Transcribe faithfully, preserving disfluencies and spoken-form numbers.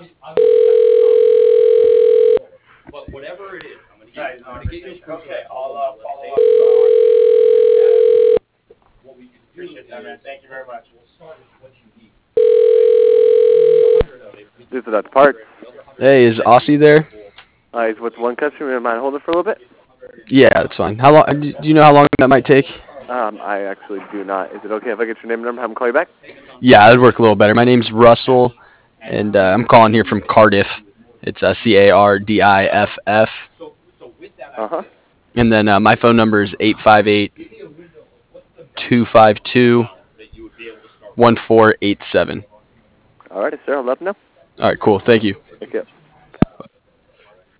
But whatever it is, I'm gonna get, I'm gonna get you approved. Okay, I'll uh, follow up. What we can do Appreciate that, man. is, Thank you very much. we'll start with what you need. This is Doctor Park. Hey, is Aussie there? Uh, he's with one customer. Mind hold it for a little bit? Yeah, that's fine. How long? Do you know how long that might take? Um, I actually do not. Is it okay if I get your name and number, have him call you back? Yeah, that'd work a little better. My name's Russell, and uh, I'm calling here from Cardiff. It's uh, C A R D I F F. Uh-huh. And then uh, my phone number is eight five eight, two five two, one four eight seven. All righty, sir. I'll let him know. All right, cool. Thank you. Thank you.